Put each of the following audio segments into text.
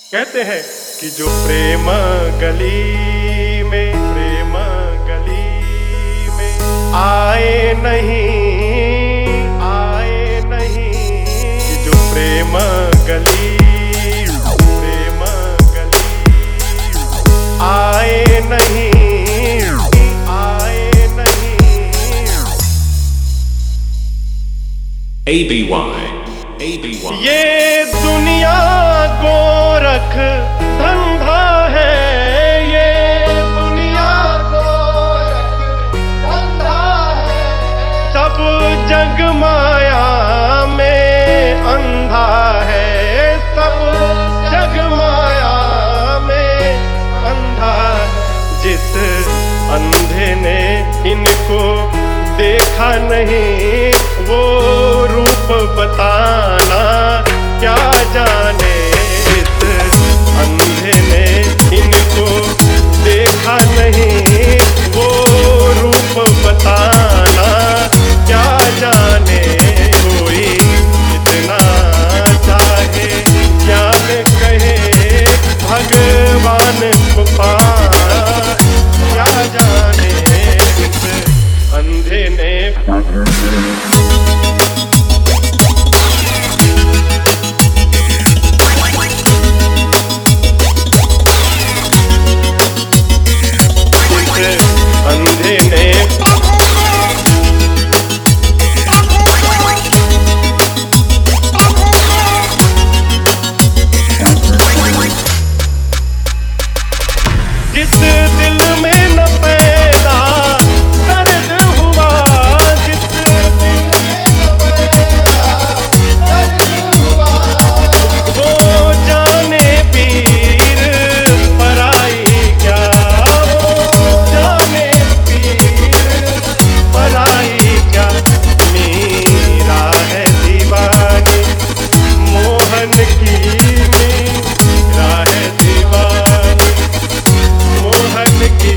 कहते हैं कि जो प्रेम गली में आए नहीं कि जो प्रेम गली आए नहीं ABY ये दुनिया गोरख धंधा है, ये दुनिया गोरख धंधा है। सब जग माया में अंधा है, सब जग माया में अंधा है। जिस अंधे ने इनको देखा नहीं वो रूप बताना क्या जाने। इस अंधे ने इनको देखा नहीं वो रूप बताना क्या जाने। कोई इतना चाहे ज्ञान कहे भगवान पुकारा क्या जाने। इस अंधे ने जिस दिल में न पैदा दर्द हुआ, जिस दिल में न पैदा दर्द हुआ, वो जाने पीर पराई क्या, वो जाने पीर पराई क्या। मीरा है दीवानी मोहन की, मीरा है दीवानी मोहन की।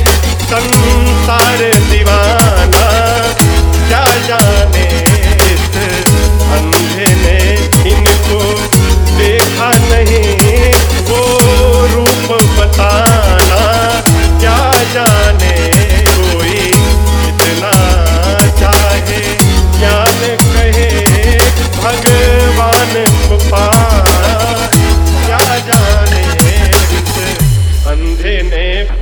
संसार दीवाना क्या जाने। इस अंधे ने इनको देखा नहीं वो रूप बताना क्या जाने। कोई इतना चाहे ज्ञान कहे भगवान पुकारा क्या जाने। इस अंधे ने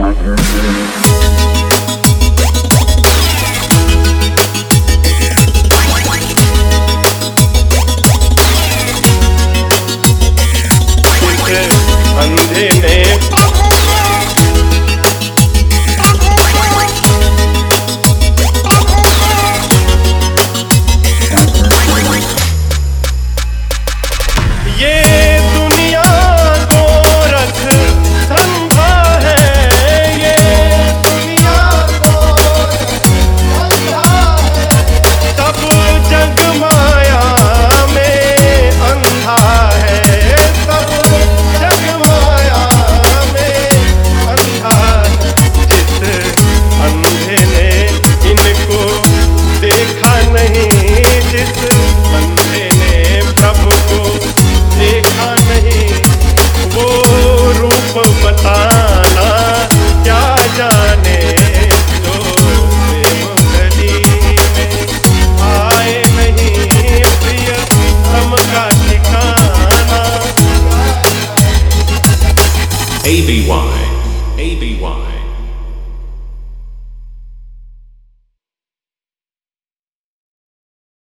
अंधे ने ये दुनिया गोरख धंधा है, ये दुनिया गोरख धंधा है। सब जग माया में अंधा है, सब जग माया में अंधा है। जिस अंधे ने इनको देखा नहीं, जिस अंधे ने प्रभु को देखा नहीं वो रूप बताना क्या जाने। जो प्रेम गली में आए नहीं प्रिय हम का ठिकाना। ABY